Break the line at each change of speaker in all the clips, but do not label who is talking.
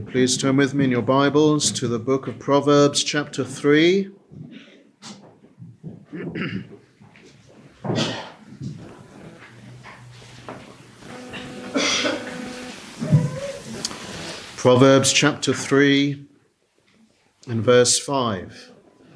Please turn with me in your Bibles to the book of Proverbs, chapter 3. Proverbs chapter 3 and verse 5.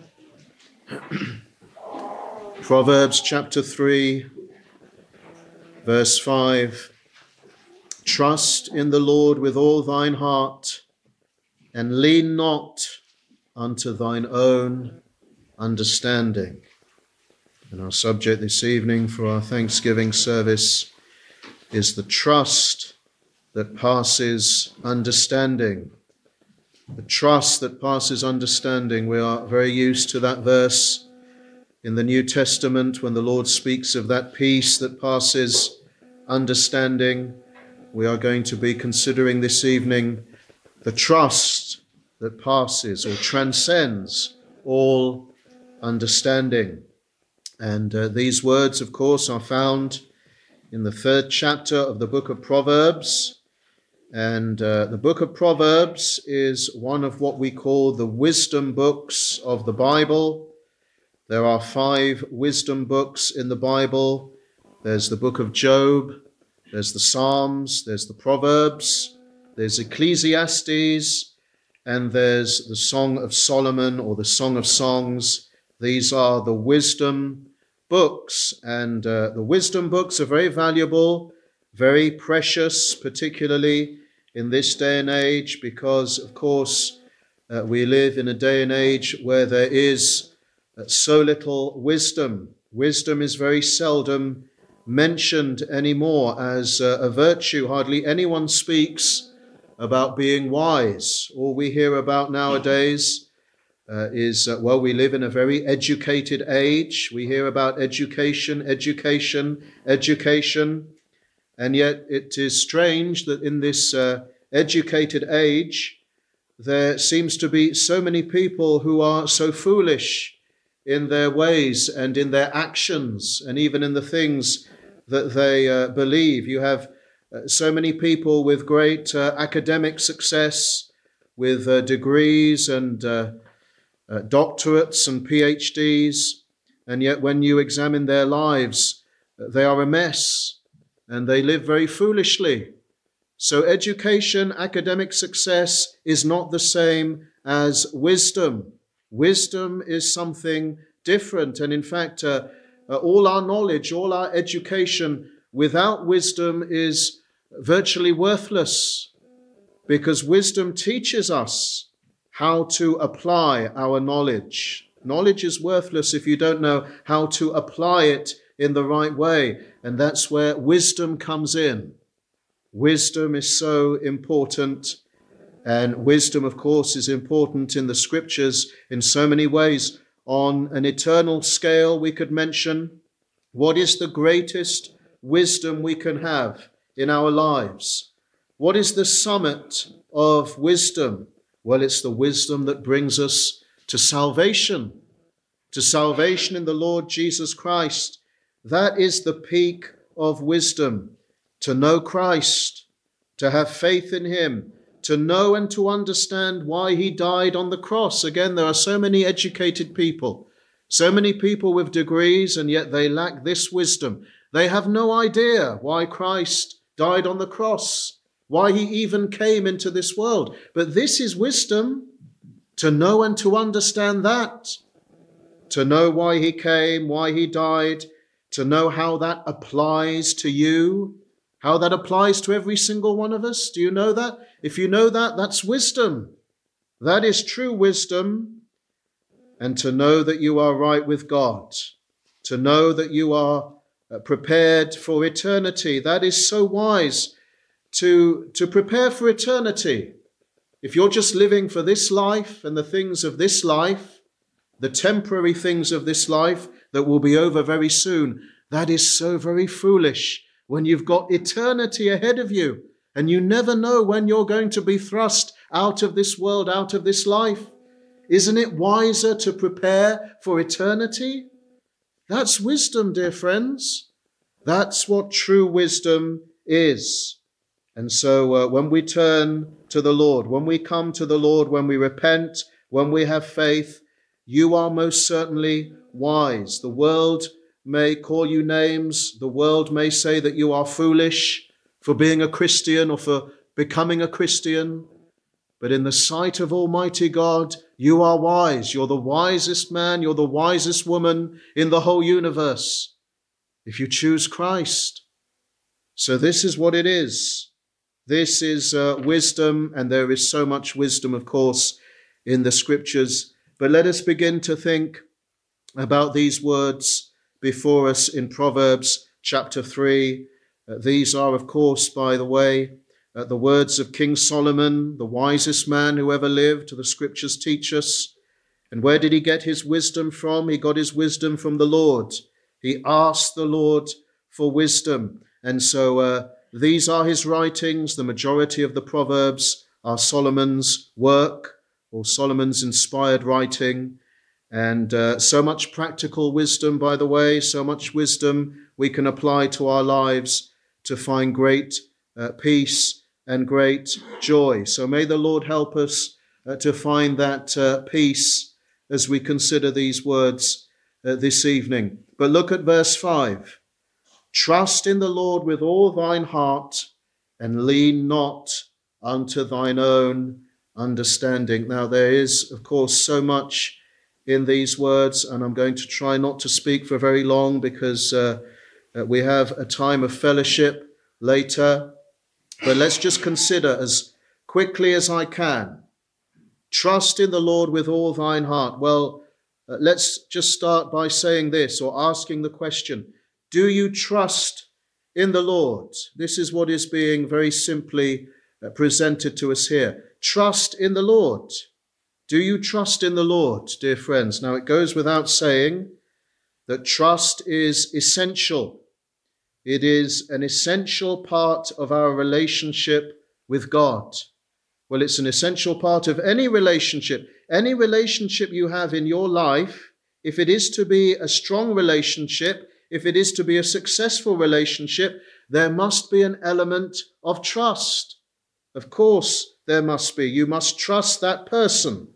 Proverbs chapter 3, verse 5. Trust in the Lord with all thine heart, and lean not unto thine own understanding. And our subject this evening for our Thanksgiving service is the trust that passes understanding. The trust that passes understanding. We are very used to that verse in the New Testament when the Lord speaks of that peace that passes understanding. We are going to be considering this evening the trust that passes or transcends all understanding. And these words, of course, are found in the 3rd chapter of the book of Proverbs. And the book of Proverbs is one of what we call the wisdom books of the Bible. There are 5 wisdom books in the Bible. There's the book of Job, there's the Psalms, there's the Proverbs, there's Ecclesiastes, and there's the Song of Solomon or the Song of Songs. These are the wisdom books, and the wisdom books are very valuable, very precious, particularly in this day and age, because, of course, we live in a day and age where there is so little wisdom. Wisdom is very seldom mentioned anymore as a virtue. Hardly anyone speaks about being wise. All we hear about nowadays is, we live in a very educated age. We hear about education, and yet it is strange that in this educated age, there seems to be so many people who are so foolish in their ways and in their actions and even in the things that they believe. You have so many people with great academic success, with degrees and doctorates and PhDs, and yet when you examine their lives, they are a mess and they live very foolishly. So education, academic success is not the same as wisdom. Wisdom is something different, and in fact, all our knowledge, all our education without wisdom is virtually worthless, because wisdom teaches us how to apply our knowledge. Knowledge is worthless if you don't know how to apply it in the right way, and that's where wisdom comes in. Wisdom is so important, and wisdom, of course, is important in the scriptures in so many ways. On an eternal scale, we could mention, what is the greatest wisdom we can have in our lives? What is the summit of wisdom? Well, it's the wisdom that brings us to salvation in the Lord Jesus Christ. That is the peak of wisdom, to know Christ, to have faith in him, to know and to understand why he died on the cross. Again, there are so many educated people, so many people with degrees, and yet they lack this wisdom. They have no idea why Christ died on the cross, why he even came into this world. But this is wisdom, to know and to understand that, to know why he came, why he died, to know how that applies to you, how that applies to every single one of us. Do you know that? If you know that, that's wisdom. That is true wisdom. And to know that you are right with God, to know that you are prepared for eternity. That is so wise, to prepare for eternity. If you're just living for this life and the things of this life, the temporary things of this life that will be over very soon, that is so very foolish. When you've got eternity ahead of you and you never know when you're going to be thrust out of this world, out of this life. Isn't it wiser to prepare for eternity? That's wisdom, dear friends. That's what true wisdom is. And so when we turn to the Lord, when we come to the Lord, when we repent, when we have faith, you are most certainly wise. The world may call you names. The world may say that you are foolish for being a Christian or for becoming a Christian. But in the sight of Almighty God, you are wise. You're the wisest man. You're the wisest woman in the whole universe if you choose Christ. So this is what it is. This is wisdom, and there is so much wisdom, of course, in the scriptures. But let us begin to think about these words before us in Proverbs chapter 3. These are, of course, by the way, the words of King Solomon, the wisest man who ever lived, the scriptures teach us. And where did he get his wisdom from? He got his wisdom from the Lord. He asked the Lord for wisdom. And so these are his writings. The majority of the Proverbs are Solomon's work or Solomon's inspired writing. And so much practical wisdom, by the way, so much wisdom we can apply to our lives to find great peace and great joy. So may the Lord help us to find that peace as we consider these words this evening. But look at verse 5. Trust in the Lord with all thine heart, and lean not unto thine own understanding. Now there is, of course, so much in these words, and I'm going to try not to speak for very long because we have a time of fellowship later. But let's just consider as quickly as I can. Trust in the Lord with all thine heart. Well, let's just start by saying this, or asking the question, do you trust in the Lord? This is what is being very simply presented to us here. Trust in the Lord. Do you trust in the Lord, dear friends? Now, it goes without saying that trust is essential. It is an essential part of our relationship with God. Well, it's an essential part of any relationship. Any relationship you have in your life, if it is to be a strong relationship, if it is to be a successful relationship, there must be an element of trust. Of course, there must be. You must trust that person.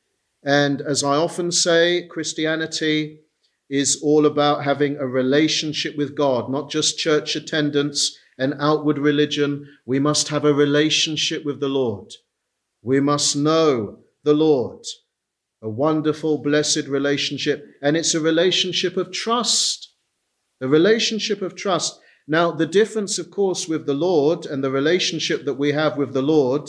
And as I often say, Christianity is all about having a relationship with God, not just church attendance and outward religion. We must have a relationship with the Lord. We must know the Lord. A wonderful, blessed relationship. And it's a relationship of trust. A relationship of trust. Now, the difference, of course, with the Lord and the relationship that we have with the Lord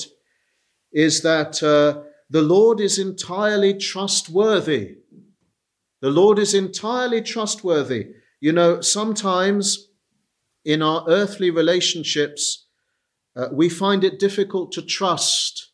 is that the Lord is entirely trustworthy. The Lord is entirely trustworthy. You know, sometimes in our earthly relationships, we find it difficult to trust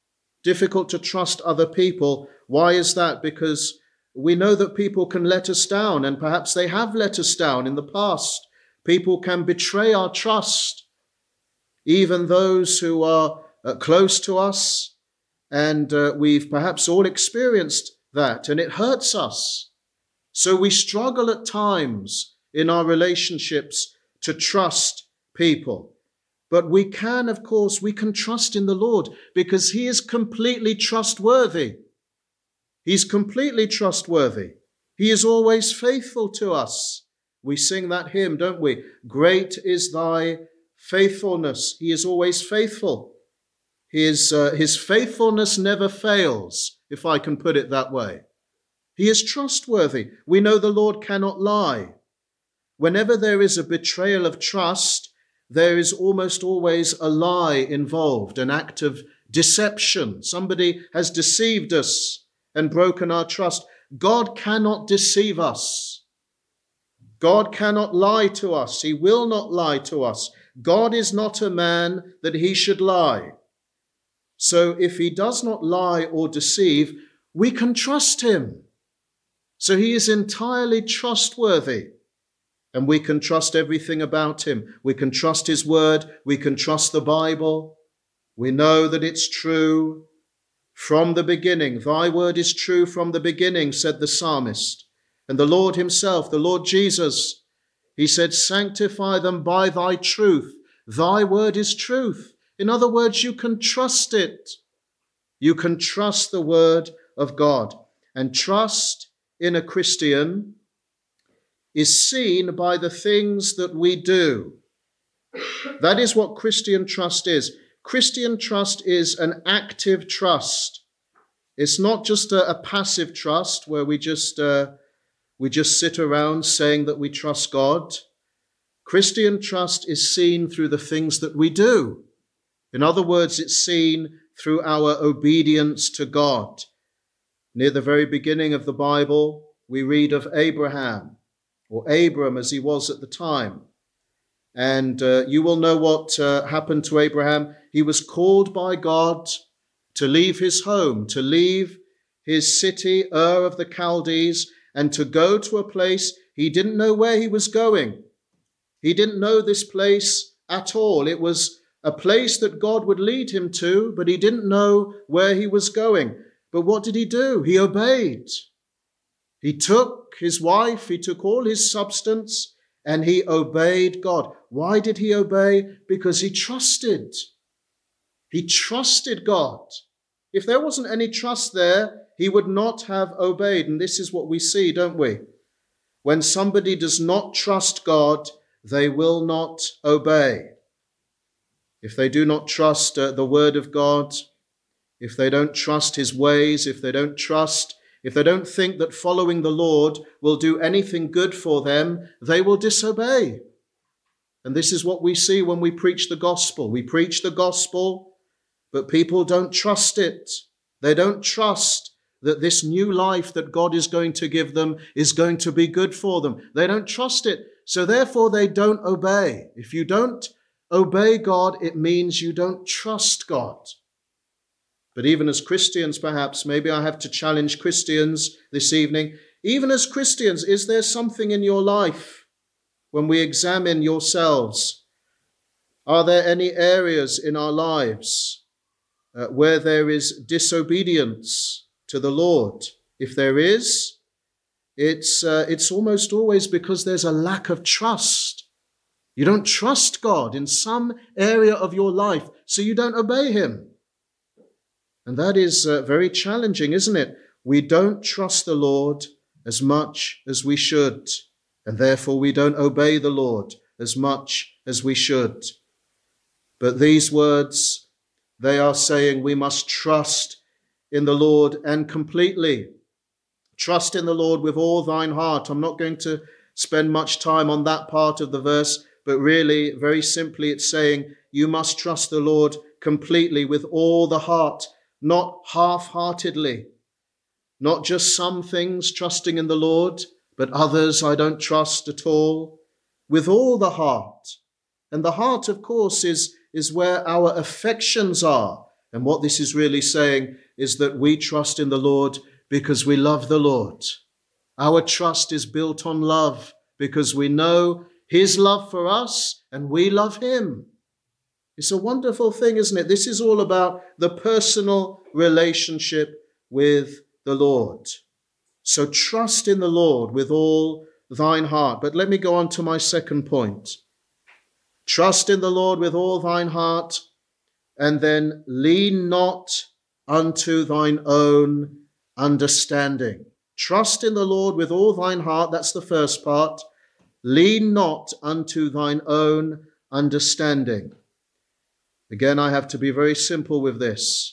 other people. Why is that? Because we know that people can let us down, and perhaps they have let us down in the past. People can betray our trust, even those who are close to us, and we've perhaps all experienced that, and it hurts us. So we struggle at times in our relationships to trust people. But we can, of course, we can trust in the Lord because he is completely trustworthy. He's completely trustworthy. He is always faithful to us. We sing that hymn, don't we? Great is thy faithfulness. He is always faithful. His faithfulness never fails, if I can put it that way. He is trustworthy. We know the Lord cannot lie. Whenever there is a betrayal of trust, there is almost always a lie involved, an act of deception. Somebody has deceived us and broken our trust. God cannot deceive us. God cannot lie to us. He will not lie to us. God is not a man that he should lie. So if he does not lie or deceive, we can trust him. So he is entirely trustworthy. And we can trust everything about him. We can trust his word. We can trust the Bible. We know that it's true from the beginning. Thy word is true from the beginning, said the psalmist. And the Lord himself, the Lord Jesus, he said, sanctify them by thy truth. Thy word is truth. In other words, you can trust it. You can trust the word of God. And trust in a Christian is seen by the things that we do. That is what Christian trust is. Christian trust is an active trust. It's not just a passive trust where we just sit around saying that we trust God. Christian trust is seen through the things that we do. In other words, it's seen through our obedience to God. Near the very beginning of the Bible, we read of Abraham, or Abram as he was at the time. And you will know what happened to Abraham. He was called by God to leave his home, to leave his city, Ur of the Chaldees, and to go to a place he didn't know where he was going. He didn't know this place at all. It was a place that God would lead him to, but he didn't know where he was going. But what did he do? He obeyed. He took his wife, he took all his substance, and he obeyed God. Why did he obey? Because he trusted. He trusted God. If there wasn't any trust there, he would not have obeyed. And this is what we see, don't we? When somebody does not trust God, they will not obey. If they do not trust the word of God, if they don't trust his ways, if they don't think that following the Lord will do anything good for them, they will disobey. And this is what we see when we preach the gospel. We preach the gospel, but people don't trust it. They don't trust that this new life that God is going to give them is going to be good for them. They don't trust it. So therefore they don't obey. If you don't obey God, it means you don't trust God. But even as Christians, perhaps, maybe I have to challenge Christians this evening. Even as Christians, is there something in your life when we examine yourselves? Are there any areas in our lives where there is disobedience to the Lord? If there is, it's almost always because there's a lack of trust. You don't trust God in some area of your life, so you don't obey him. And that is very challenging, isn't it? We don't trust the Lord as much as we should, and therefore we don't obey the Lord as much as we should. But these words, they are saying we must trust in the Lord and completely. Trust in the Lord with all thine heart. I'm not going to spend much time on that part of the verse, but really, very simply, it's saying you must trust the Lord completely with all the heart, not half-heartedly, not just some things trusting in the Lord, but others I don't trust at all, with all the heart. And the heart, of course, is where our affections are. And what this is really saying is that we trust in the Lord because we love the Lord. Our trust is built on love because we know his love for us and we love him. It's a wonderful thing, isn't it? This is all about the personal relationship with the Lord. So trust in the Lord with all thine heart. But let me go on to my second point. Trust in the Lord with all thine heart, and then lean not unto thine own understanding. Trust in the Lord with all thine heart. That's the first part. Lean not unto thine own understanding. Again, I have to be very simple with this.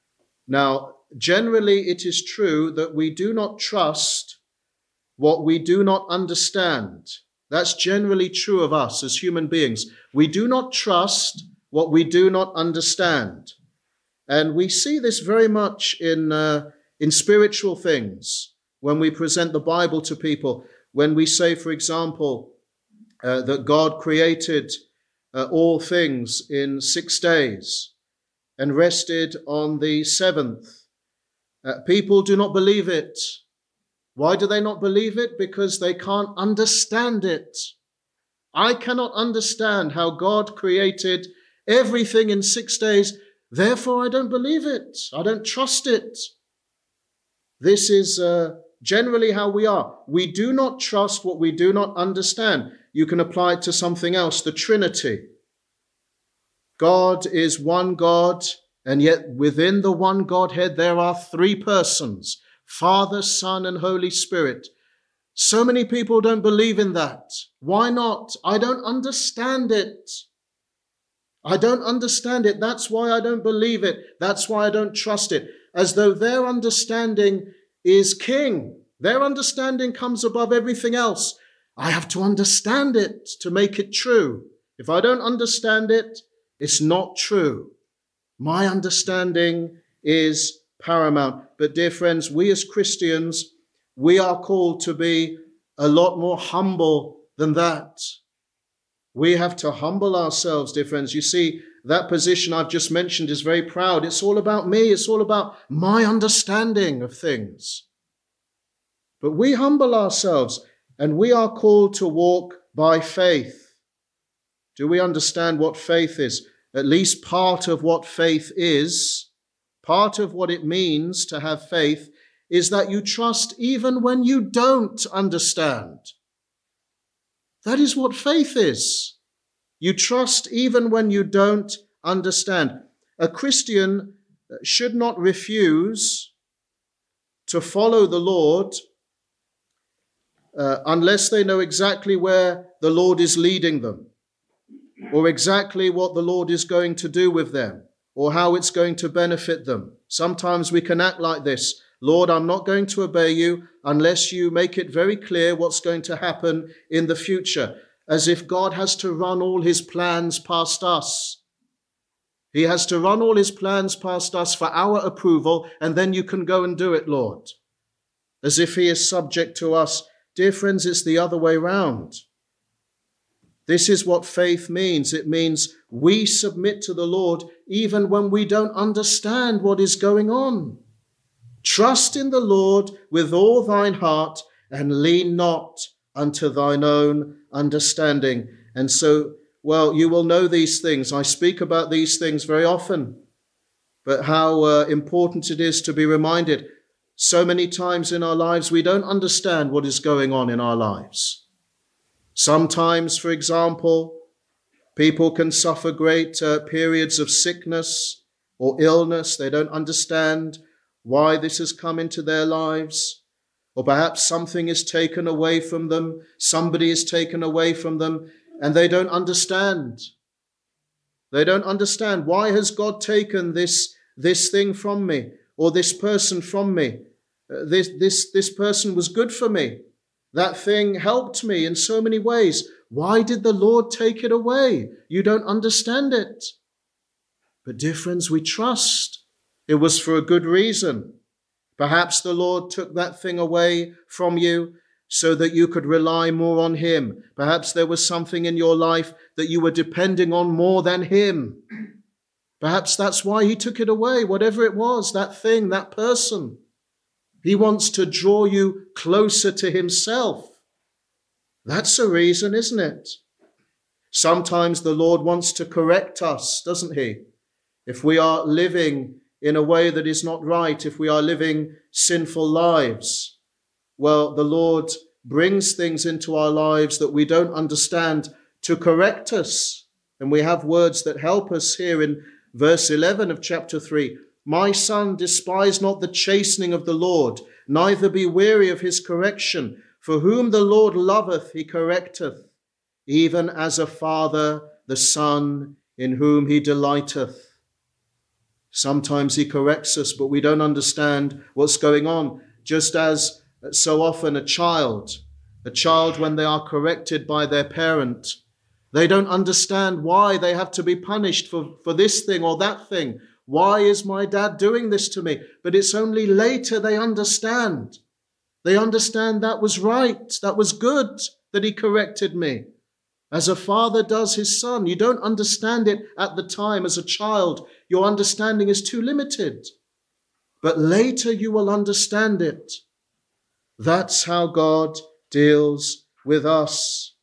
Now, generally, it is true that we do not trust what we do not understand. That's generally true of us as human beings. We do not trust what we do not understand. And we see this very much in spiritual things when we present the Bible to people. When we say, for example, that God created all things in 6 days and rested on the seventh. People do not believe it. Why do they not believe it? Because they can't understand it. I cannot understand how God created everything in 6 days. Therefore, I don't believe it. I don't trust it. This is generally how we are. We do not trust what we do not understand. You can apply it to something else, the Trinity. God is one God, and yet within the one Godhead there are three persons, Father, Son, and Holy Spirit. So many people don't believe in that. Why not? I don't understand it. I don't understand it. That's why I don't believe it. That's why I don't trust it. As though their understanding is king. Their understanding comes above everything else. I have to understand it to make it true. If I don't understand it, it's not true. My understanding is paramount. But dear friends, we as Christians, we are called to be a lot more humble than that. We have to humble ourselves, dear friends. You see, that position I've just mentioned is very proud. It's all about me. It's all about my understanding of things. But we humble ourselves, and we are called to walk by faith. Do we understand what faith is? At least part of what faith is, part of what it means to have faith, is that you trust even when you don't understand. That is what faith is. You trust even when you don't understand. A Christian should not refuse to follow the Lord unless they know exactly where the Lord is leading them, or exactly what the Lord is going to do with them, or how it's going to benefit them. Sometimes we can act like this. Lord, I'm not going to obey you unless you make it very clear what's going to happen in the future, as if God has to run all his plans past us. He has to run all his plans past us for our approval, and then you can go and do it, Lord. As if he is subject to us. Dear friends, it's the other way round. This is what faith means. It means we submit to the Lord even when we don't understand what is going on. Trust in the Lord with all thine heart, and lean not unto thine own understanding. And so, well, you will know these things. I speak about these things very often, but how important it is to be reminded. So many times in our lives, we don't understand what is going on in our lives. Sometimes, for example, people can suffer great periods of sickness or illness. They don't understand why this has come into their lives. Or perhaps something is taken away from them. Somebody is taken away from them, and they don't understand. They don't understand. Why has God taken this thing from me, or this person from me? This person was good for me. That thing helped me in so many ways. Why did the Lord take it away? You don't understand it. But dear friends, we trust. It was for a good reason. Perhaps the Lord took that thing away from you so that you could rely more on him. Perhaps there was something in your life that you were depending on more than him. Perhaps that's why he took it away, whatever it was, that thing, that person. He wants to draw you closer to himself. That's a reason, isn't it? Sometimes the Lord wants to correct us, doesn't he? If we are living in a way that is not right, if we are living sinful lives, well, the Lord brings things into our lives that we don't understand to correct us. And we have words that help us here in verse 11 of chapter 3. My son, despise not the chastening of the Lord, neither be weary of his correction. For whom the Lord loveth, he correcteth, even as a father the son in whom he delighteth. Sometimes he corrects us, but we don't understand what's going on. Just as so often a child, when they are corrected by their parent, they don't understand why they have to be punished for this thing or that thing. Why is my dad doing this to me? But it's only later they understand. They understand that was right, that was good, that he corrected me. As a father does his son. You don't understand it at the time as a child. Your understanding is too limited. But later you will understand it. That's how God deals with us.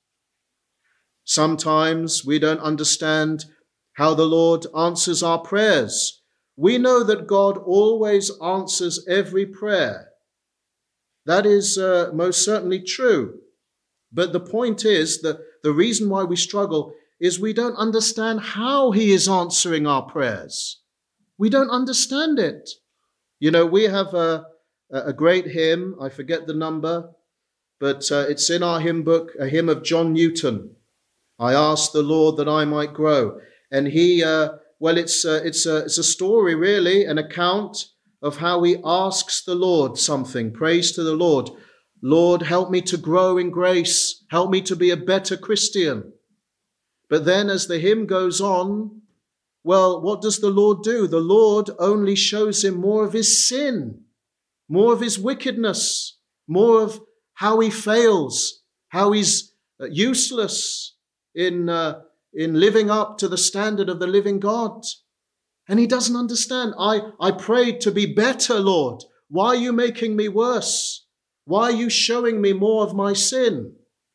Sometimes we don't understand how the Lord answers our prayers. We know that God always answers every prayer. That is most certainly true. But the point is that the reason why we struggle is we don't understand how he is answering our prayers. We don't understand it. You know, we have a great hymn, I forget the number, but it's in our hymn book, a hymn of John Newton. I asked the Lord that I might grow. And he, it's a story really, an account of how he asks the Lord something. Praise to the Lord. Lord, help me to grow in grace. Help me to be a better Christian. But then as the hymn goes on, well, what does the Lord do? The Lord only shows him more of his sin, more of his wickedness, more of how he fails, how he's useless in living up to the standard of the living God. And he doesn't understand. I prayed to be better, Lord. Why are you making me worse? Why are you showing me more of my sin?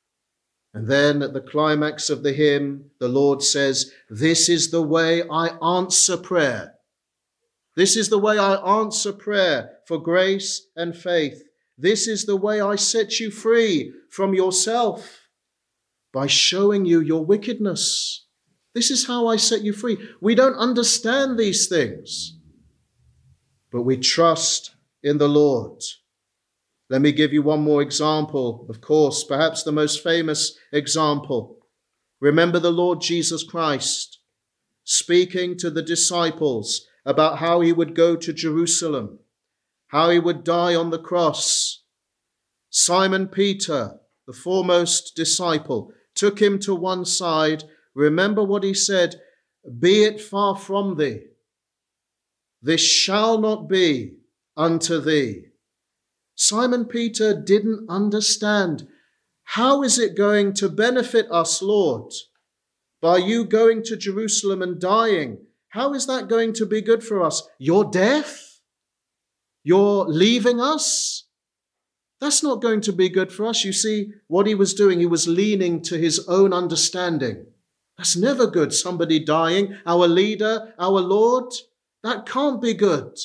And then at the climax of the hymn, the Lord says, this is the way I answer prayer. This is the way I answer prayer for grace and faith. This is the way I set you free from yourself, by showing you your wickedness. This is how I set you free. We don't understand these things, but we trust in the Lord. Let me give you one more example, of course, perhaps the most famous example. Remember the Lord Jesus Christ speaking to the disciples about how he would go to Jerusalem, how he would die on the cross. Simon Peter, the foremost disciple, took him to one side. Remember what he said, be it far from thee. This shall not be unto thee. Simon Peter didn't understand. How is it going to benefit us, Lord, by you going to Jerusalem and dying? How is that going to be good for us? Your death? Your leaving us? That's not going to be good for us. You see what he was doing? He was leaning to his own understanding. That's never good, somebody dying. Our leader, our Lord, that can't be good.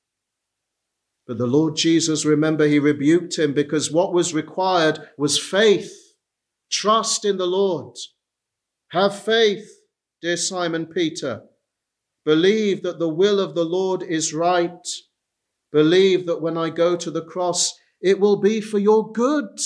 But the Lord Jesus, remember, he rebuked him because what was required was faith. Trust in the Lord. Have faith, dear Simon Peter. Believe that the will of the Lord is right. Believe that when I go to the cross, it will be for your good.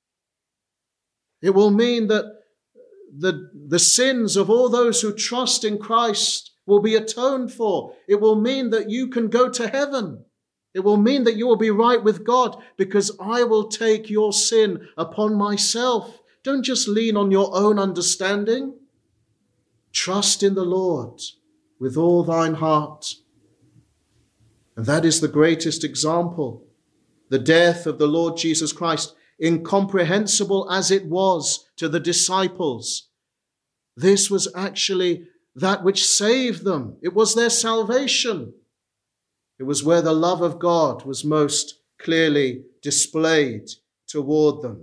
It will mean that the sins of all those who trust in Christ will be atoned for. It will mean that you can go to heaven. It will mean that you will be right with God because I will take your sin upon myself. Don't just lean on your own understanding. Trust in the Lord with all thine heart. And that is the greatest example. The death of the Lord Jesus Christ, incomprehensible as it was to the disciples, this was actually that which saved them. It was their salvation. It was where the love of God was most clearly displayed toward them.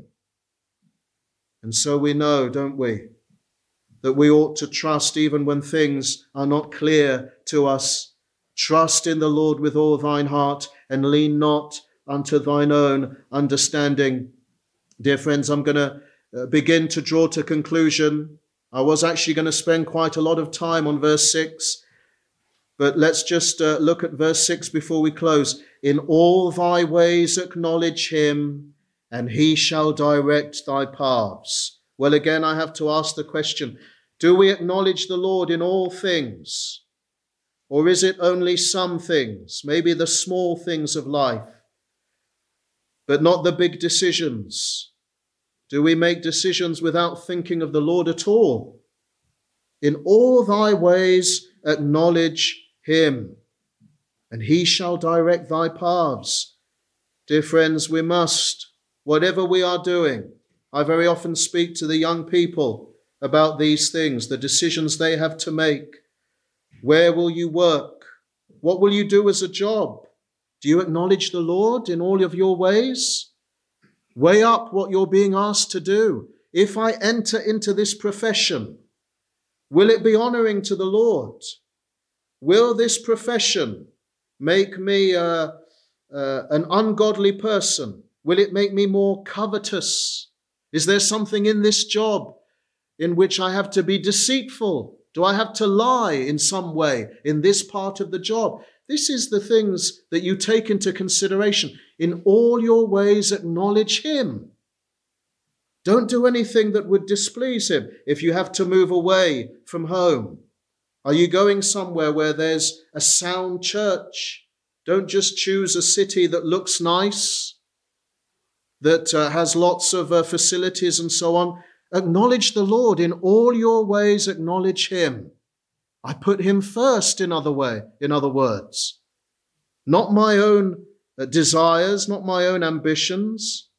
And so we know, don't we, that we ought to trust even when things are not clear to us. Trust in the Lord with all thine heart and lean not unto thine own understanding. Dear friends, I'm going to begin to draw to conclusion. I was actually going to spend quite a lot of time on verse 6. But let's just look at verse 6 before we close. In all thy ways acknowledge him, and he shall direct thy paths. Well, again, I have to ask the question, do we acknowledge the Lord in all things? Or is it only some things, maybe the small things of life, but not the big decisions? Do we make decisions without thinking of the Lord at all? In all thy ways acknowledge him, and he shall direct thy paths. Dear friends, we must, whatever we are doing, I very often speak to the young people about these things, the decisions they have to make. Where will you work? What will you do as a job? Do you acknowledge the Lord in all of your ways? Weigh up what you're being asked to do. If I enter into this profession, will it be honoring to the Lord? Will this profession make me an ungodly person? Will it make me more covetous? Is there something in this job in which I have to be deceitful? Do I have to lie in some way in this part of the job? This is the things that you take into consideration. In all your ways, acknowledge him. Don't do anything that would displease him. If you have to move away from home, are you going somewhere where there's a sound church? Don't just choose a city that looks nice, that has lots of facilities and so on. Acknowledge the Lord. In all your ways, acknowledge him. I put him first, in other words. Not my own desires, not my own ambitions.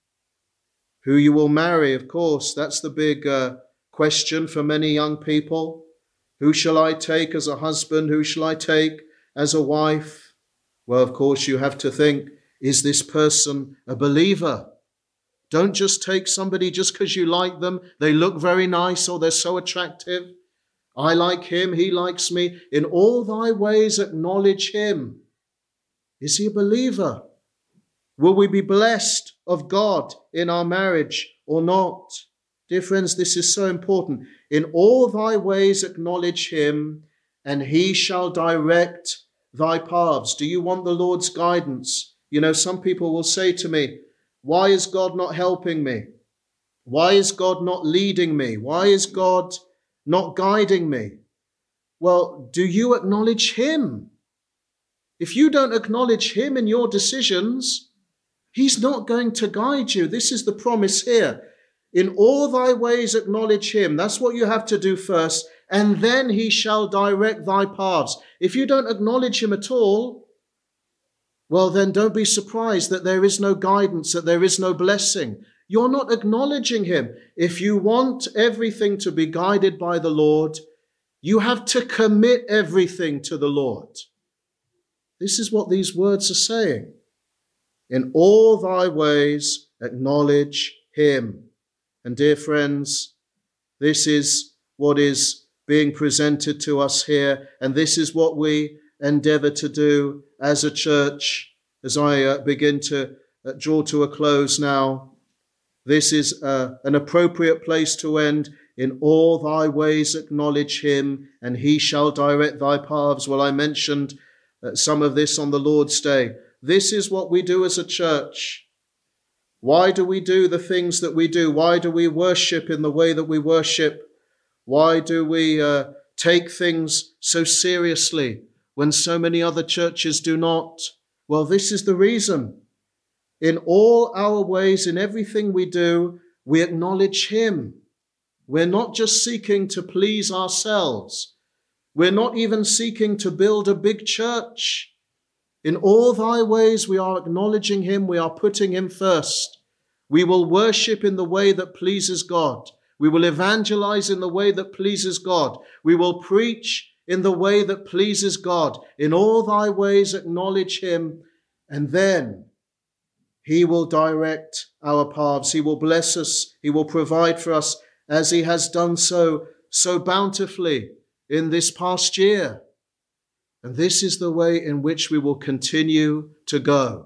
Who you will marry, of course, that's the big question for many young people. Who shall I take as a husband? Who shall I take as a wife? Well, of course, you have to think, is this person a believer? Don't just take somebody just because you like them. They look very nice or they're so attractive. I like him, he likes me. In all thy ways, acknowledge him. Is he a believer? Will we be blessed of God in our marriage or not? Dear friends, this is so important. In all thy ways, acknowledge him, and he shall direct thy paths. Do you want the Lord's guidance? You know, some people will say to me, why is God not helping me? Why is God not leading me? Why is God not guiding me? Well, do you acknowledge him? If you don't acknowledge him in your decisions, he's not going to guide you. This is the promise here. In all thy ways acknowledge him. That's what you have to do first. And then he shall direct thy paths. If you don't acknowledge him at all, well, then don't be surprised that there is no guidance, that there is no blessing. You're not acknowledging him. If you want everything to be guided by the Lord, you have to commit everything to the Lord. This is what these words are saying. In all thy ways, acknowledge him. And dear friends, this is what is being presented to us here. And this is what we endeavor to do as a church. As I begin to draw to a close now, this is an appropriate place to end. In all thy ways acknowledge him, and he shall direct thy paths. Well, I mentioned some of this on the Lord's Day. This is what we do as a church. Why do we do the things that we do? Why do we worship in the way that we worship? Why do we take things so seriously when so many other churches do not? Well, this is the reason. In all our ways, in everything we do, we acknowledge him. We're not just seeking to please ourselves. We're not even seeking to build a big church. In all thy ways, we are acknowledging him. We are putting him first. We will worship in the way that pleases God. We will evangelize in the way that pleases God. We will preach in the way that pleases God. In all thy ways, acknowledge him, and then he will direct our paths. He will bless us. He will provide for us as he has done so bountifully in this past year. And this is the way in which we will continue to go.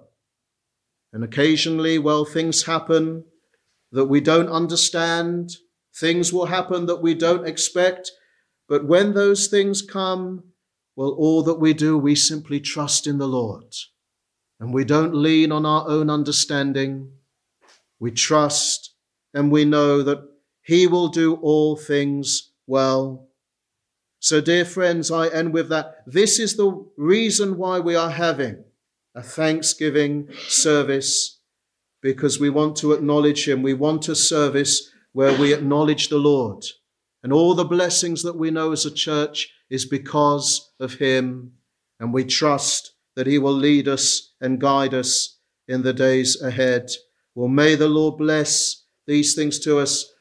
And occasionally, well, things happen that we don't understand. Things will happen that we don't expect. But when those things come, well, all that we do, we simply trust in the Lord. And we don't lean on our own understanding. We trust and we know that he will do all things well. So, dear friends, I end with that. This is the reason why we are having a Thanksgiving service, because we want to acknowledge him. We want a service where we acknowledge the Lord. And all the blessings that we know as a church is because of him. And we trust that he will lead us and guide us in the days ahead. Well, may the Lord bless these things to us.